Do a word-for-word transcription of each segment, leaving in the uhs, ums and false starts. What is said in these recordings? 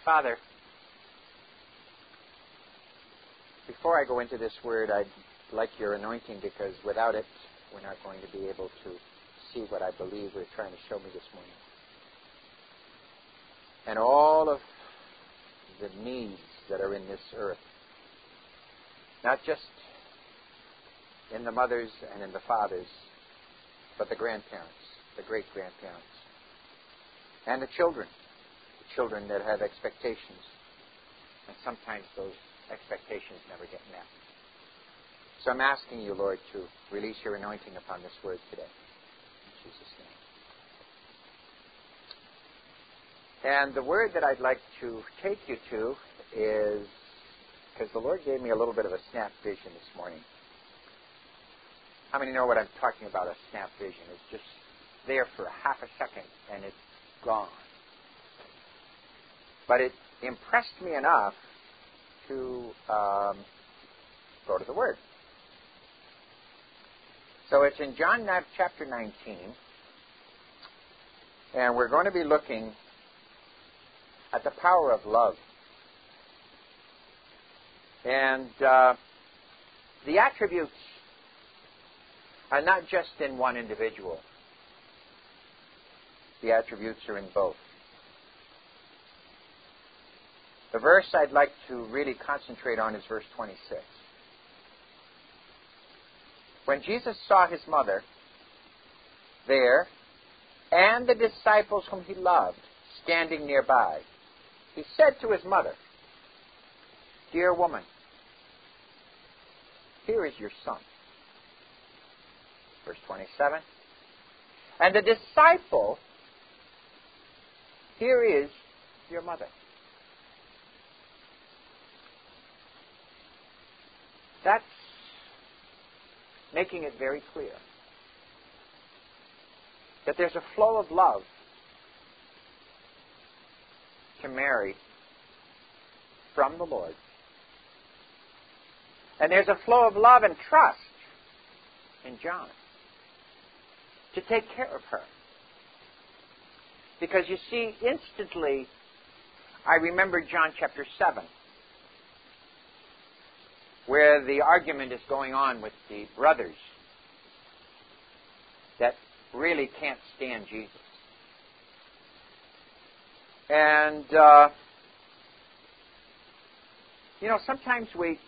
Father, before I go into this word, I'd like your anointing, because without it, we're not going to be able to see what I believe we're trying to show me this morning. And all of the needs that are in this earth, not just in the mothers and in the fathers, but the grandparents, the great-grandparents, and the children, the children that have expectations. And sometimes those expectations never get met. So I'm asking you, Lord, to release your anointing upon this word today. In Jesus' name. And the word that I'd like to take you to is, because the Lord gave me a little bit of a snap vision this morning. How many know what I'm talking about, a snap vision? It's just there for a half a second and it's gone. But it impressed me enough to um, go to the Word. So it's in John chapter nineteen, and we're going to be looking at the power of love. And uh, the attributes are not just in one individual. The attributes are in both. The verse I'd like to really concentrate on is verse twenty-six. When Jesus saw his mother there and the disciples whom he loved standing nearby, he said to his mother, "Dear woman, here is your son." Verse twenty-seven. And the disciple, "Here is your mother." That's making it very clear that there's a flow of love to Mary from the Lord. And there's a flow of love and trust in John to take care of her. Because you see, instantly, I remember John chapter seven, where the argument is going on with the brothers that really can't stand Jesus. And, uh, you know, sometimes we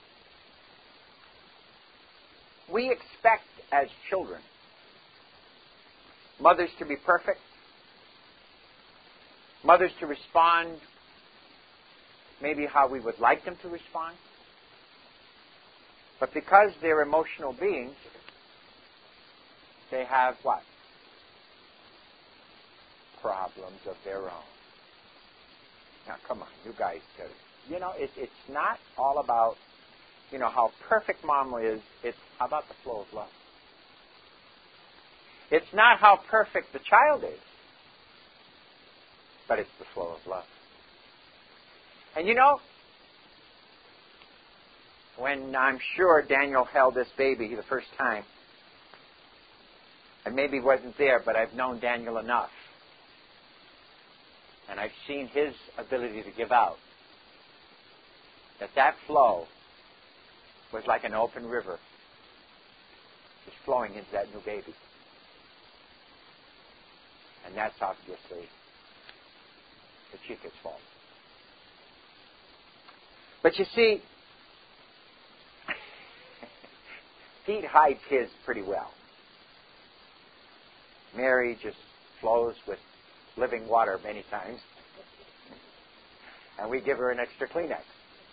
we expect as children mothers to be perfect, mothers to respond maybe how we would like them to respond. But because they're emotional beings, they have what? Problems of their own. Now, come on, you guys. You know, it, it's not all about, you know, how perfect Mom is. It's how about the flow of love. It's not how perfect the child is, but it's the flow of love. And you know, when I'm sure Daniel held this baby the first time, I maybe wasn't there, but I've known Daniel enough. And I've seen his ability to give out. That that flow was like an open river just flowing into that new baby. And that's obviously the Chica's fault. But you see, Pete hides his pretty well. Mary just flows with living water many times. And we give her an extra Kleenex.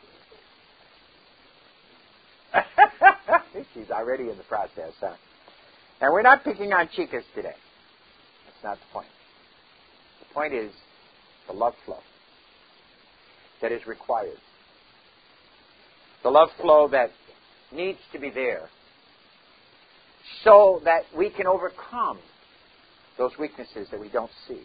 She's already in the process, huh? And we're not picking on Chicas today. That's not the point. The point is the love flow that is required. The love flow that needs to be there so that we can overcome those weaknesses that we don't see.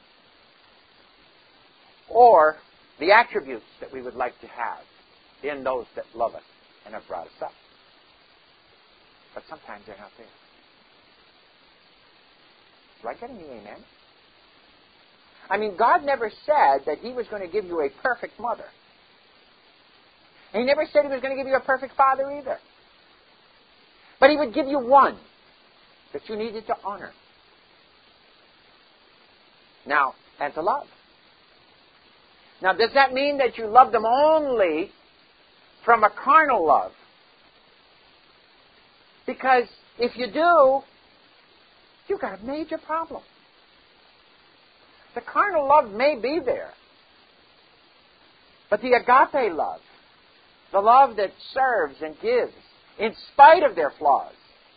Or the attributes that we would like to have in those that love us and have brought us up. But sometimes they're not there. Do I get any amen? I mean, God never said that He was going to give you a perfect mother. And He never said He was going to give you a perfect father either. But He would give you one that you needed to honor. Now, and to love. Now, does that mean that you love them only from a carnal love? Because if you do, you've got a major problem. The carnal love may be there. But the agape love, the love that serves and gives in spite of their flaws.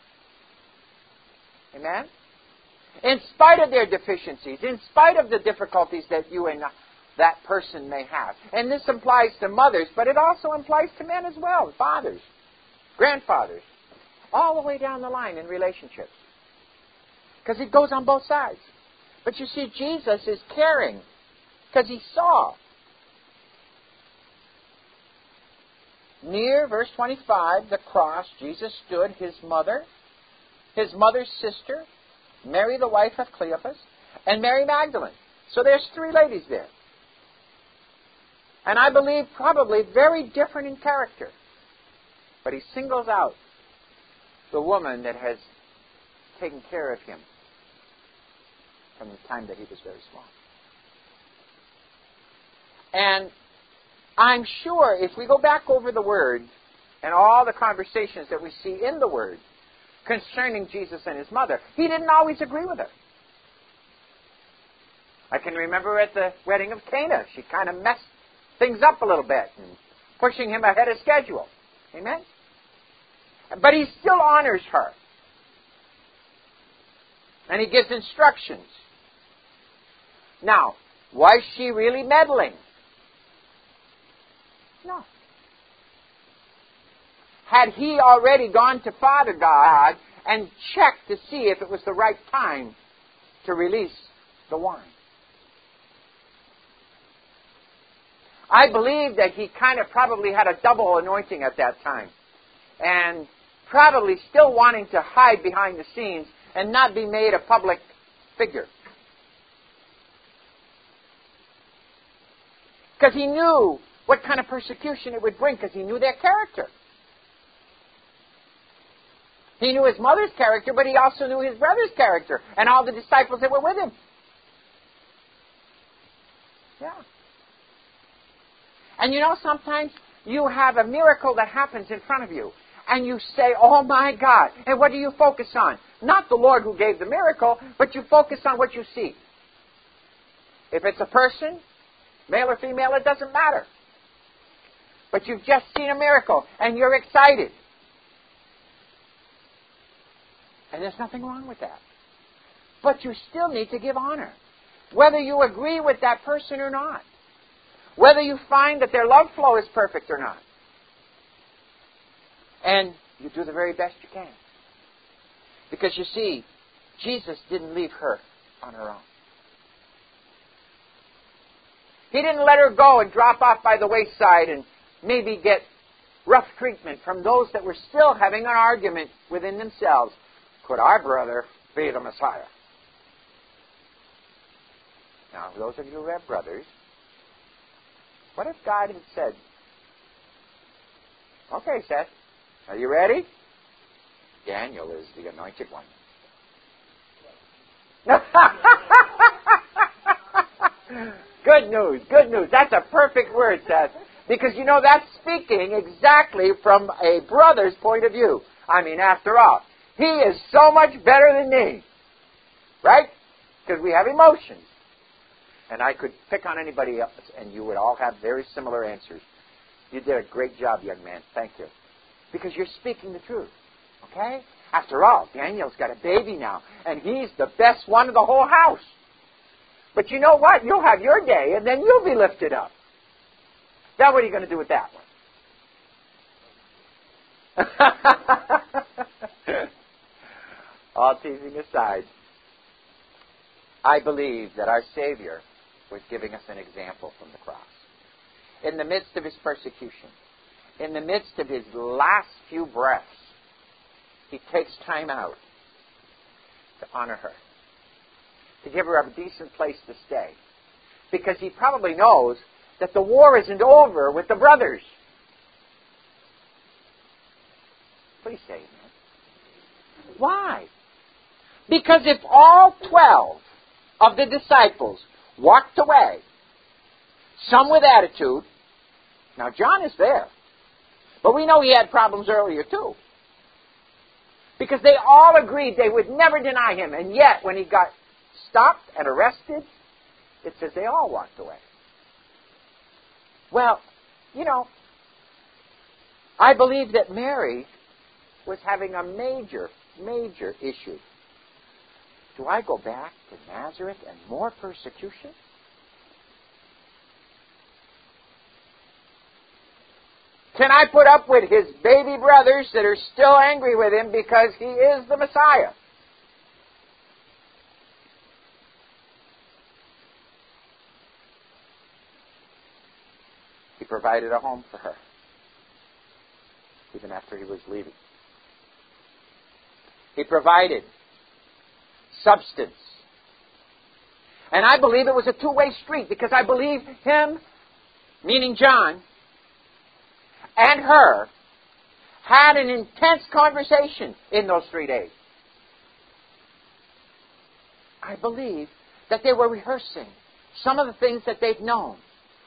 Amen? In spite of their deficiencies, in spite of the difficulties that you and that person may have. And this applies to mothers, but it also applies to men as well, fathers, grandfathers, all the way down the line in relationships. Because it goes on both sides. But you see, Jesus is caring because He saw. Near, verse twenty-five, the cross, Jesus stood, His mother, His mother's sister, Mary the wife of Cleophas, and Mary Magdalene. So there's three ladies there. And I believe probably very different in character. But He singles out the woman that has taken care of Him from the time that He was very small. And I'm sure if we go back over the Word and all the conversations that we see in the Word concerning Jesus and His mother, He didn't always agree with her. I can remember at the wedding of Cana, she kind of messed things up a little bit and pushing Him ahead of schedule. Amen? But He still honors her. And He gives instructions. Now, was she really meddling? No. Had He already gone to Father God and checked to see if it was the right time to release the wine? I believe that He kind of probably had a double anointing at that time. And probably still wanting to hide behind the scenes and not be made a public figure. Because He knew what kind of persecution it would bring, because He knew their character. He knew His mother's character, but He also knew His brother's character and all the disciples that were with Him. Yeah. And you know, sometimes you have a miracle that happens in front of you, and you say, oh my God. And what do you focus on? Not the Lord who gave the miracle, but you focus on what you see. If it's a person, male or female, it doesn't matter. But you've just seen a miracle, and you're excited. And there's nothing wrong with that. But you still need to give honor, whether you agree with that person or not. Whether you find that their love flow is perfect or not. And you do the very best you can. Because you see, Jesus didn't leave her on her own. He didn't let her go and drop off by the wayside and maybe get rough treatment from those that were still having an argument within themselves. Could our brother be the Messiah? Now, those of you who have brothers, what if God had said, okay, Seth, are you ready? Daniel is the anointed one. Good news, good news. That's a perfect word, Seth. Because, you know, that's speaking exactly from a brother's point of view. I mean, after all, he is so much better than me. Right? Because we have emotions. And I could pick on anybody else, and you would all have very similar answers. You did a great job, young man. Thank you. Because you're speaking the truth. Okay? After all, Daniel's got a baby now, and he's the best one of the whole house. But you know what? You'll have your day, and then you'll be lifted up. Now what are you going to do with that one? All teasing aside, I believe that our Savior was giving us an example from the cross. In the midst of His persecution, in the midst of His last few breaths, He takes time out to honor her, to give her a decent place to stay, because he probably knows that the war isn't over with the brothers. Please say amen. Why? Because if all twelve of the disciples walked away, some with attitude, now John is there, but we know he had problems earlier too. Because they all agreed they would never deny him, and yet when he got stopped and arrested, it says they all walked away. Well, you know, I believe that Mary was having a major, major issue. Do I go back to Nazareth and more persecution? Can I put up with his baby brothers that are still angry with him because he is the Messiah? He provided a home for her, even after he was leaving. He provided substance. And I believe it was a two-way street, because I believe him, meaning John, and her had an intense conversation in those three days. I believe that they were rehearsing some of the things that they've known.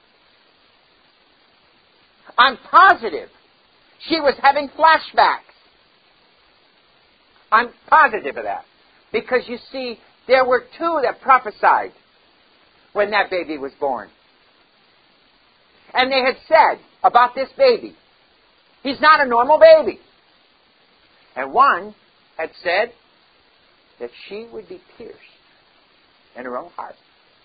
I'm positive she was having flashbacks. I'm positive of that. Because you see, there were two that prophesied when that baby was born. And they had said about this baby, he's not a normal baby. And one had said that she would be pierced in her own heart.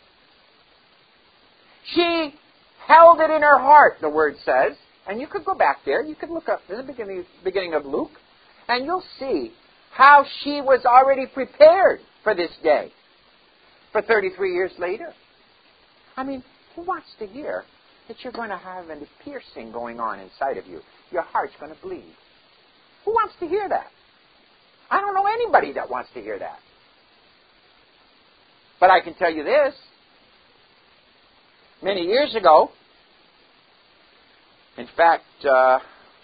She held it in her heart, the Word says. And you could go back there. You could look up in the beginning, beginning of Luke, and you'll see how she was already prepared for this day. For thirty-three years later. I mean, who wants to hear that you're going to have a piercing going on inside of you? Your heart's going to bleed. Who wants to hear that? I don't know anybody that wants to hear that. But I can tell you this. Many years ago, in fact, uh,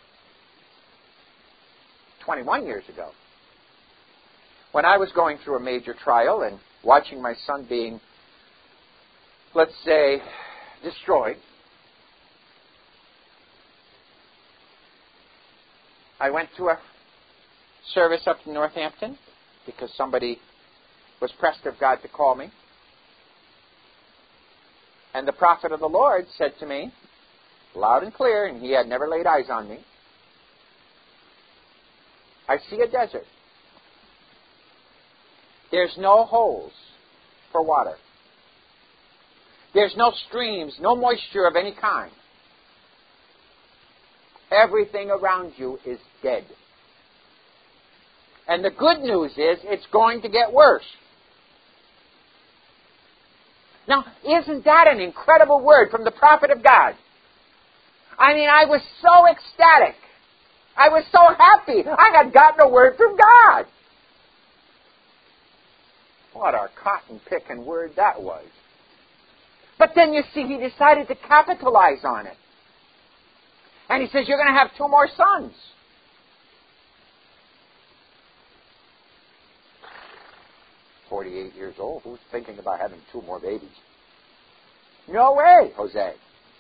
twenty-one years ago, when I was going through a major trial and watching my son being, let's say, destroyed, I went to a service up in Northampton because somebody was pressed of God to call me. And the prophet of the Lord said to me, loud and clear, and he had never laid eyes on me, I see a desert. There's no holes for water. There's no streams, no moisture of any kind. Everything around you is dead. And the good news is it's going to get worse. Now, isn't that an incredible word from the prophet of God? I mean, I was so ecstatic. I was so happy. I had gotten a word from God. What a cotton-picking word that was. But then, you see, he decided to capitalize on it. And he says, you're going to have two more sons. forty-eight years old. Who's thinking about having two more babies? No way, Jose.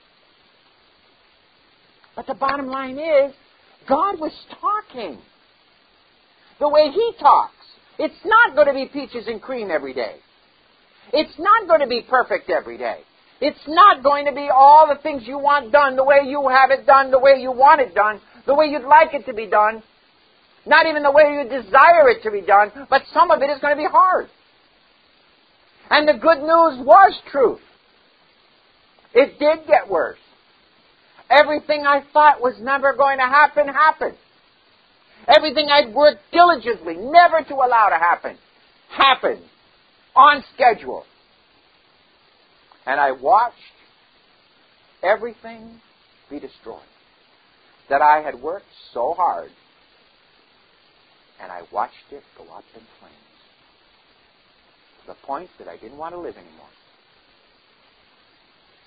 But the bottom line is, God was talking the way He talks. It's not going to be peaches and cream every day. It's not going to be perfect every day. It's not going to be all the things you want done the way you have it done, the way you want it done, the way you'd like it to be done. Not even the way you desire it to be done, but some of it is going to be hard. And the good news was truth. It did get worse. Everything I thought was never going to happen, happened. Everything I'd worked diligently never to allow to happen, happened on schedule. And I watched everything be destroyed that I had worked so hard. And I watched it go up in flames to the point that I didn't want to live anymore.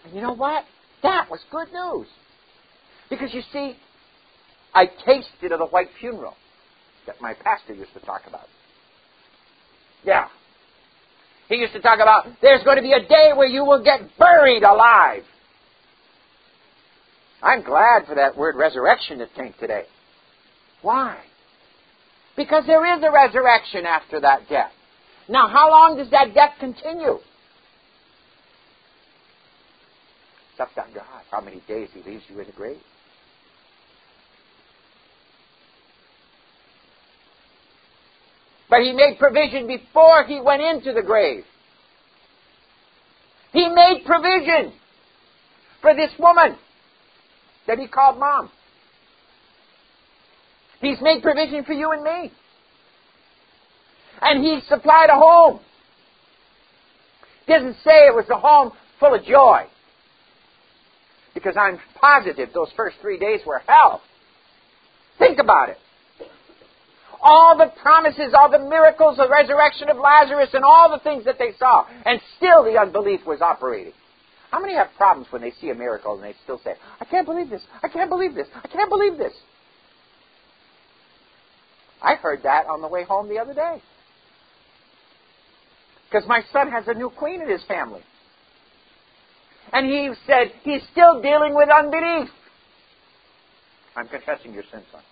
And you know what? That was good news. Because you see, I tasted of the white funeral that my pastor used to talk about. Yeah. He used to talk about, there's going to be a day where you will get buried alive. I'm glad for that word resurrection that came today. Why? Because there is a resurrection after that death. Now, how long does that death continue? It's up to God how many days He leaves you in the grave. But He made provision before He went into the grave. He made provision for this woman that He called Mom. He's made provision for you and me. And He supplied a home. It doesn't say it was a home full of joy. Because I'm positive those first three days were hell. Think about it. All the promises, all the miracles, the resurrection of Lazarus, and all the things that they saw. And still the unbelief was operating. How many have problems when they see a miracle and they still say, I can't believe this, I can't believe this, I can't believe this. I heard that on the way home the other day. Because my son has a new queen in his family. And he said he's still dealing with unbelief. I'm confessing your sin, son.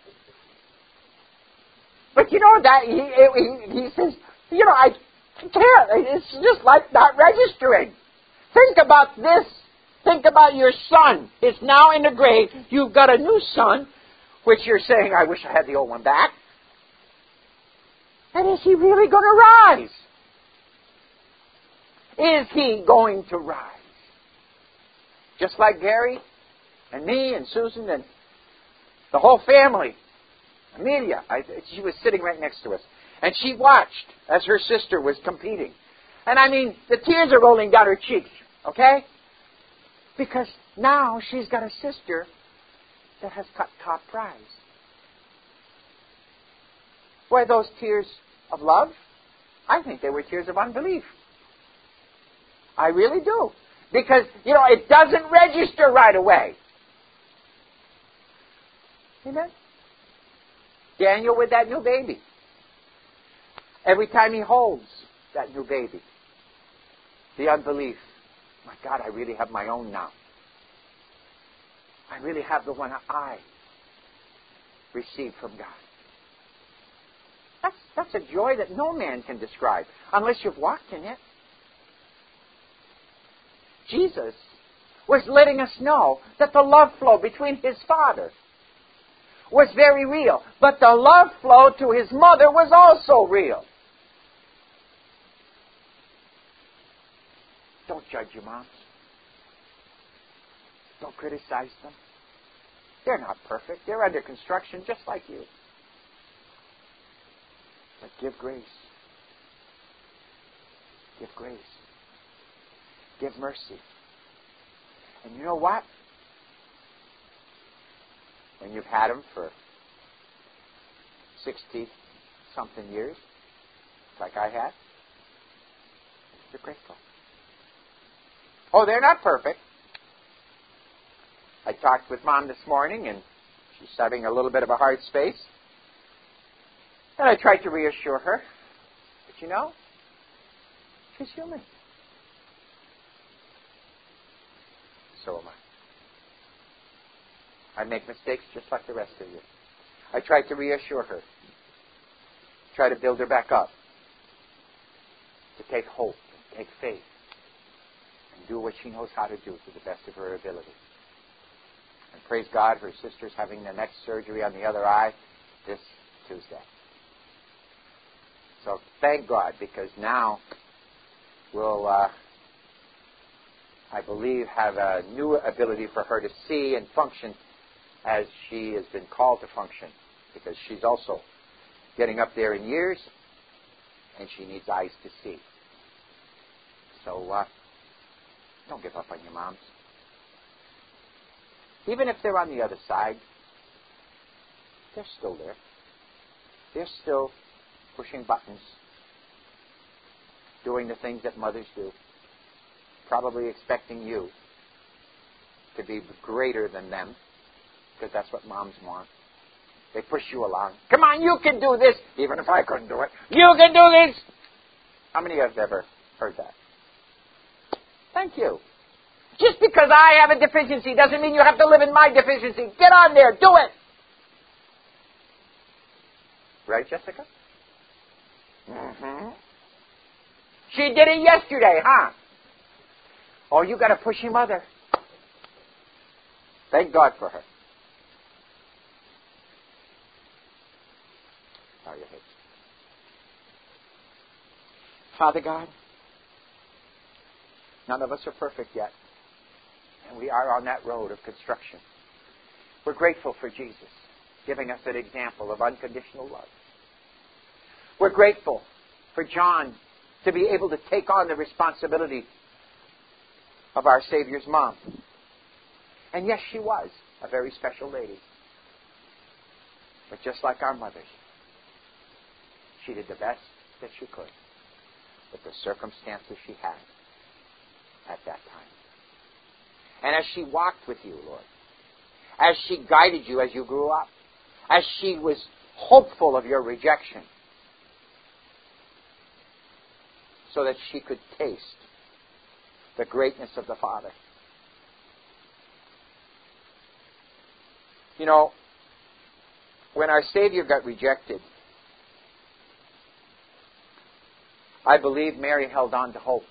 But you know that, he, he, he says, you know, I can't. It's just like not registering. Think about this. Think about your son. Is now in the grave. You've got a new son, which you're saying, I wish I had the old one back. And is he really going to rise? Is he going to rise? Just like Gary and me and Susan and the whole family. Amelia, I, she was sitting right next to us. And she watched as her sister was competing. And I mean, the tears are rolling down her cheeks. Okay? Because now she's got a sister that has got top prize. Were those tears of love? I think they were tears of unbelief. I really do. Because, you know, it doesn't register right away. Amen? Daniel with that new baby. Every time he holds that new baby, the unbelief, my God, I really have my own now. I really have the one I received from God. That's, that's a joy that no man can describe unless you've walked in it. Jesus was letting us know that the love flow between His Father was very real. But the love flow to His mother was also real. Don't judge your moms. Don't criticize them. They're not perfect. They're under construction just like you. But give grace. Give grace. Give mercy. And you know what? When you've had them for sixty-something years, like I had, you're grateful. Oh, they're not perfect. I talked with Mom this morning, and she's having a little bit of a hard space. And I tried to reassure her. But you know, she's human. So am I. I make mistakes just like the rest of you. I tried to reassure her. Try to build her back up. To take hope and take faith. And do what she knows how to do to the best of her ability. And praise God, her sister's having the next surgery on the other eye this Tuesday. So thank God, because now we'll, uh, I believe, have a new ability for her to see and function as she has been called to function, because she's also getting up there in years, and she needs eyes to see. So uh, don't give up on your moms. Even if they're on the other side, they're still there. They're still pushing buttons, doing the things that mothers do, probably expecting you to be greater than them, because that's what moms want. They push you along. Come on, you can do this, even if I couldn't do it. You can do this. How many of you have ever heard that? Thank you. Just because I have a deficiency doesn't mean you have to live in my deficiency. Get on there. Do it. Right, Jessica? Mm-hmm. She did it yesterday, huh? Oh, you got a pushy mother. Thank God for her. Bow your heads. Father God, none of us are perfect yet. And we are on that road of construction. We're grateful for Jesus giving us an example of unconditional love. We're grateful for John to be able to take on the responsibility of our Savior's mom. And yes, she was a very special lady. But just like our mothers, she did the best that she could with the circumstances she had at that time. And as she walked with you, Lord, as she guided you as you grew up, as she was hopeful of your rejection, so that she could taste the greatness of the Father. You know, when our Savior got rejected, I believe Mary held on to hope.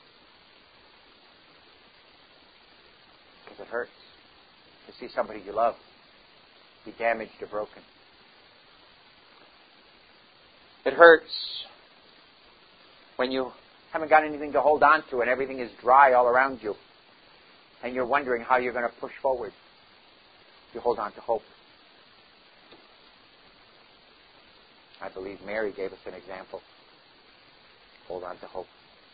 Because it hurts to see somebody you love be damaged or broken. It hurts when you haven't got anything to hold on to and everything is dry all around you and you're wondering how you're going to push forward. You hold on to hope. I believe Mary gave us an example. Hold on to hope.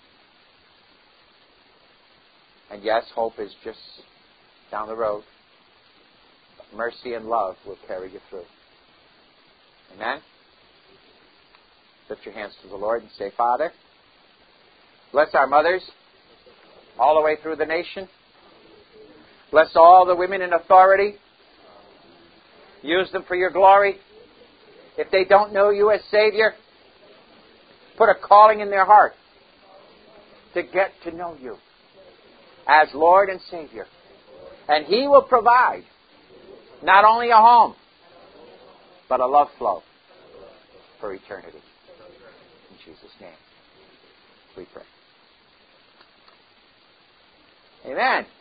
And yes, hope is just down the road. But mercy and love will carry you through. Amen? Lift your hands to the Lord and say, Father, bless our mothers all the way through the nation. Bless all the women in authority. Use them for your glory. If they don't know you as Savior, put a calling in their heart to get to know you as Lord and Savior. And He will provide not only a home, but a love flow for eternity. In Jesus' name, we pray. Amen.